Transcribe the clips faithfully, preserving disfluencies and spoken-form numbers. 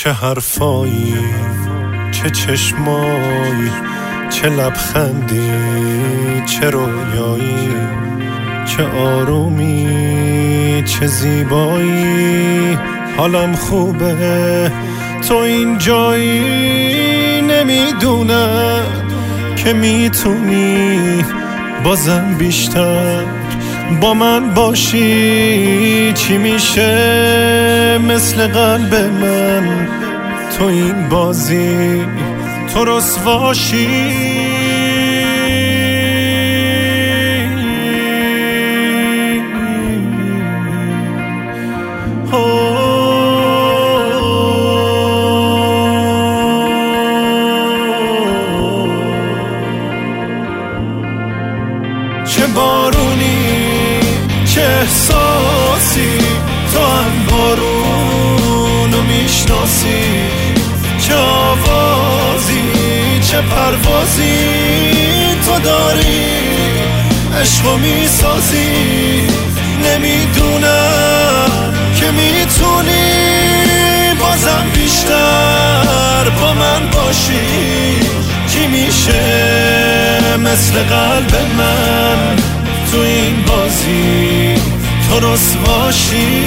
چه حرفایی، چه چشمایی، چه لبخندی، چه رویایی، چه آرومی، چه زیبایی. حالم خوبه تو اینجایی، نمیدونم که میتونی بازم بیشتر با من باشی. چی میشه مثل قلب من تو این بازی تو رسواشی. چه بارونی، چه احساسی، تو هم بارونو میشناسی. چه آوازی، چه پروازی تو داری، عشقو میسازی. نمیدونم که میتونی بازم بیشتر با من باشی. چی میشه مثل قلب من تو این بازی تو رسواشی.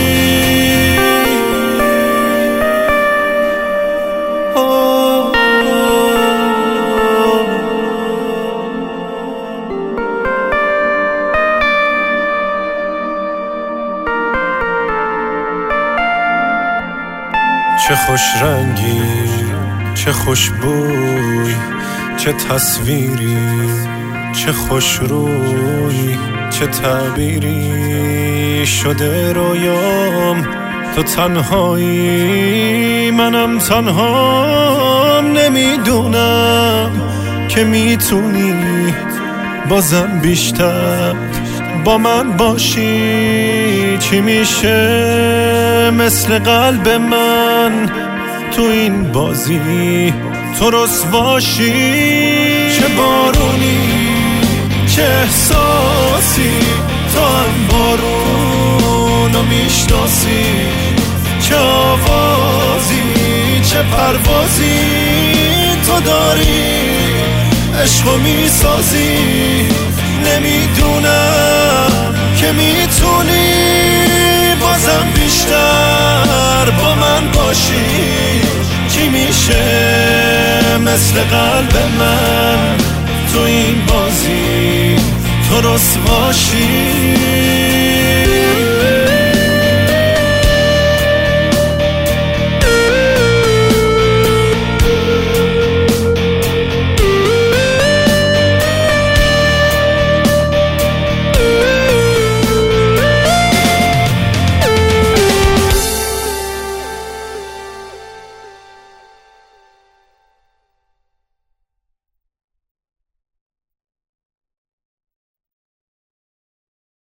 چه خوش رنگی، چه خوش بوی، چه تصویری، چه خوش روی، چه تعبیری شده رویام. تو تنهایی، منم تنهام. نمیدونم که میتونی بازم بیشتر با من باشی. چی میشه مثل قلب من تو این بازی تو رسواشی. چه بارونی، چه احساسی، تو هم بارونو میشناسی. چه آوازی، چه پروازی تو داری، عشقو میسازی. نمیدونم که میتونی بازم بیشتر با من باشی. چی میشه مثل قلب من تو این بازی تو رسواشی.